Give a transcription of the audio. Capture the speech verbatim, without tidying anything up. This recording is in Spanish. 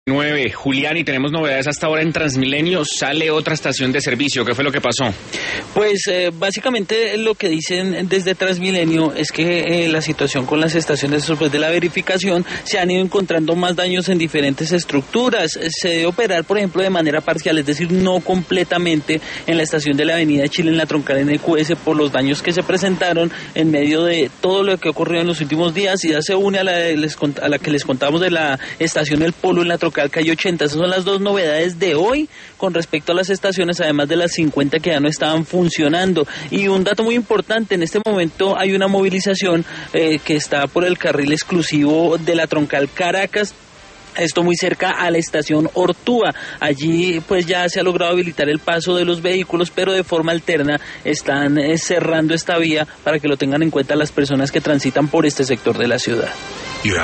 nueve. Julián, y tenemos novedades hasta ahora en Transmilenio. Sale otra estación de servicio. ¿Qué fue lo que pasó? Pues eh, básicamente lo que dicen desde Transmilenio es que eh, la situación con las estaciones después de la verificación se han ido encontrando más daños en diferentes estructuras. Se debe operar, por ejemplo, de manera parcial, es decir, no completamente en la estación de la Avenida Chile, en la troncal N Q S, por los daños que se presentaron en medio de todo lo que ocurrió en los últimos días, y ya se une a la, de les, a la que les contábamos de la estación El Polo en la troncal Calle ochenta. Esas son las dos novedades de hoy con respecto a las estaciones, además de las cincuenta que ya no estaban funcionando. Y un dato muy importante, en este momento hay una movilización eh, que está por el carril exclusivo de la troncal Caracas, esto muy cerca a la estación Ortúa. Allí pues ya se ha logrado habilitar el paso de los vehículos, pero de forma alterna están eh, cerrando esta vía para que lo tengan en cuenta las personas que transitan por este sector de la ciudad.